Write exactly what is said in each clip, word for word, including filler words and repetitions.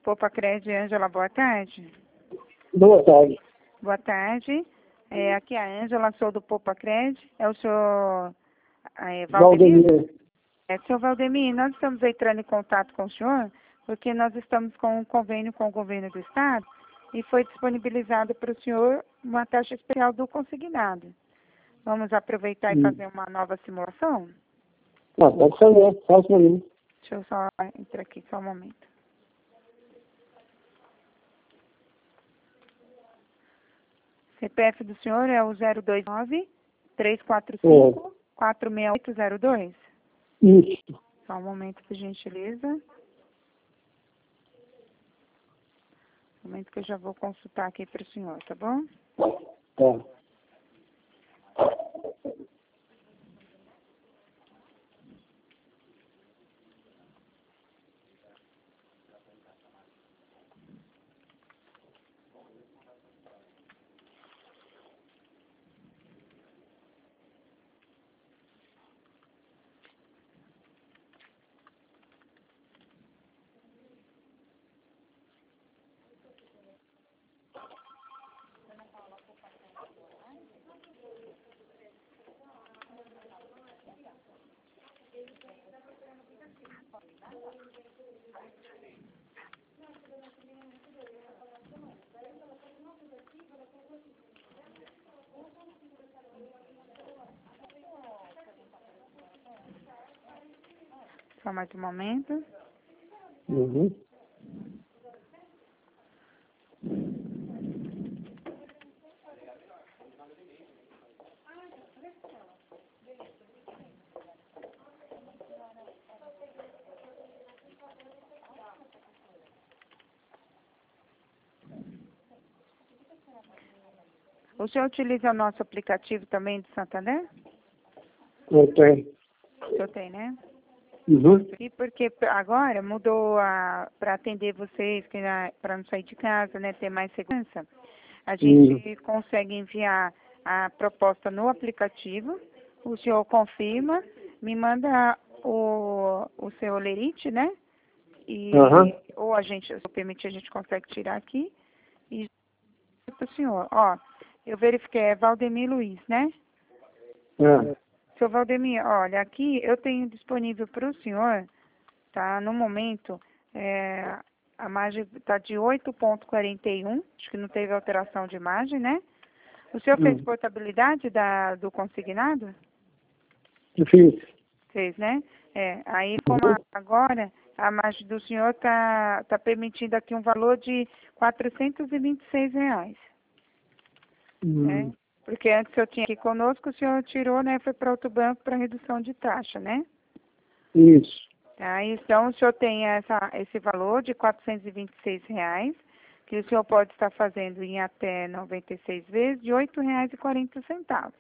Poupa Crédito, Ângela, boa tarde. Boa tarde. Boa tarde. É, aqui é a Ângela, sou do Poupa Crédito. É o senhor é, Valdemir? Valdemir. É, senhor Valdemir, nós estamos entrando em contato com o senhor porque nós estamos com um convênio com o governo do estado e foi disponibilizado para o senhor uma taxa especial do consignado. Vamos aproveitar Hum. e fazer uma nova simulação? Ah, pode fazer, faz pra mim. Deixa eu só entrar aqui, só um momento. C P F do senhor é o zero dois nove, três quatro cinco, quatro seis oito zero dois. Isso. Só um momento, por gentileza. Um momento que eu já vou consultar aqui para o senhor, tá bom? Tá. Só mais um momento. Uhum. O senhor utiliza o nosso aplicativo também do Santander? Eu tenho. O senhor tem, né? Uhum. E porque agora mudou para atender vocês, para não sair de casa, né, ter mais segurança, a gente Uhum. consegue enviar a proposta no aplicativo, o senhor confirma, me manda o, o seu lerite, né? E, Aham. ou a gente, se eu permitir, a gente consegue tirar aqui e para o senhor. Ó, eu verifiquei, é Valdemir Luiz, né? É. Seu Valdemir, olha, aqui eu tenho disponível para o senhor, tá? No momento, é, a margem está de oito vírgula quarenta e um, acho que não teve alteração de margem, né? O senhor fez Hum. portabilidade da, do consignado? Difícil. Fez, né? É, aí como a- agora a margem do senhor está tá permitindo aqui um valor de quatrocentos e vinte e seis reais, Hum. né? Porque antes eu tinha aqui conosco, o senhor tirou, né? Foi para outro banco para redução de taxa, né? Isso. Tá, então o senhor tem essa, esse valor de quatrocentos e vinte e seis reais, que o senhor pode estar fazendo em até noventa e seis vezes de oito reais e quarenta centavos.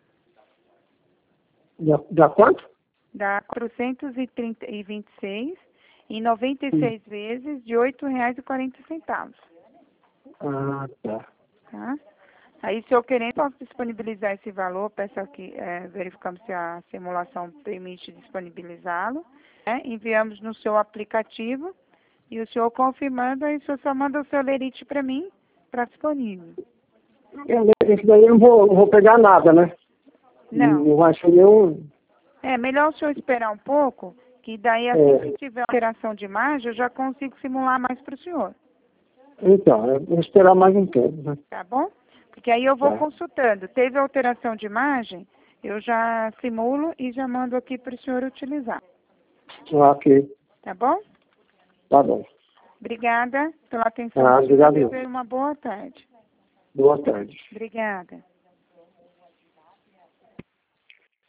Dá, dá quanto? Dá quatrocentos e vinte e seis em noventa e seis vezes de oito reais e quarenta centavos. Ah, tá. Tá? Aí, se eu querendo, posso disponibilizar esse valor, peço aqui, é, verificamos se a simulação permite disponibilizá-lo. Né? Enviamos no seu aplicativo e o senhor confirmando, aí o senhor só manda o seu lerite para mim, para disponível. Esse daí eu não vou, não vou pegar nada, né? Não. Não vai ser nenhum. É melhor o senhor esperar um pouco, que daí assim É. que tiver alteração de imagem, eu já consigo simular mais para o senhor. Então, eu vou esperar mais um tempo, né? Tá bom? Porque aí eu vou Tá. consultando. Teve alteração de imagem, eu já simulo e já mando aqui para o senhor utilizar. Ok. Tá bom? Tá bom. Obrigada pela atenção. Ah, obrigado. Desejo uma boa tarde. Boa tarde. Obrigada.